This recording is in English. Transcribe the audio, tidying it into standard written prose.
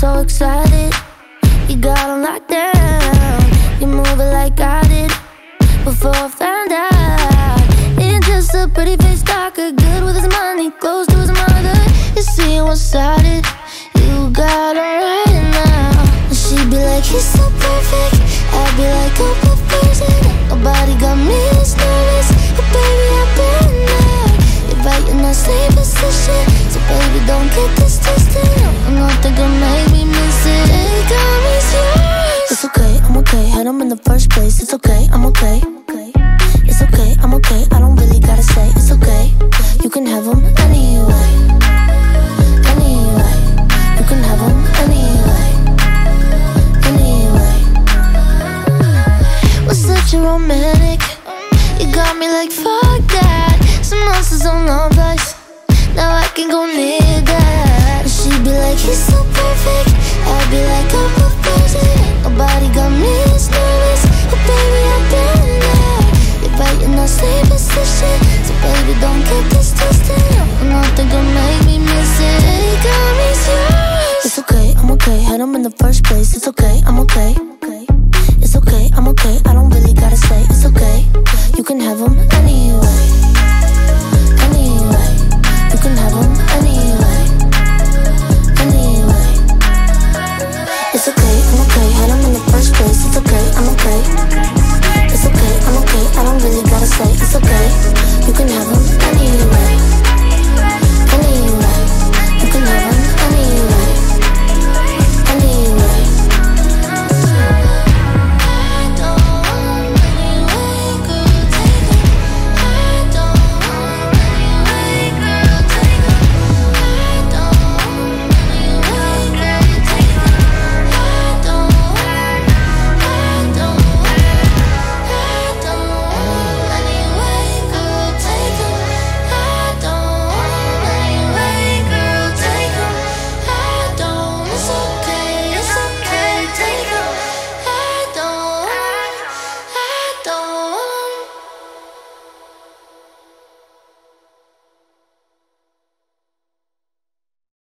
so excited. You got him locked down. You move it like I did before I found out. Ain't just a pretty face talker, good with his money, close to his mother. You see one-sided, you got him right now. And she'd be like, he's so perfect. I'd be like, oh, perfect. Nobody got me this nervous, but baby, I've been there. You're right in that same position, so baby, don't get this twisted. Nothing can make me miss it. Hey, girl, it's yours. It's okay, I'm okay. Had him in the first place. It's okay, I'm okay. It's okay, I'm okay. I don't really gotta say it's okay. You can have him anyway. Anyway, you can have him anyway. Anyway, was such a romantic. You got me like fuck that. Some monsters on the place. Now I can go near that. And she'd be like, he's so perfect. I'd be like, I'm perfect. Nobody got me this nervous, but baby, I've been there. You're right in that same position, so baby, don't get this twisted. Nothing can make me miss it. Hey, girl, it's yours. It's okay, I'm okay. Had him in the first place. It's okay, I'm okay. It's okay, I'm okay. I don't really gotta say it's okay. You can have him anyway. Anyway, you can have him anyway. Anyway, it's okay, I'm okay. Had him in the first place. It's okay, I'm okay. It's okay, I'm okay. I don't really gotta say it's okay.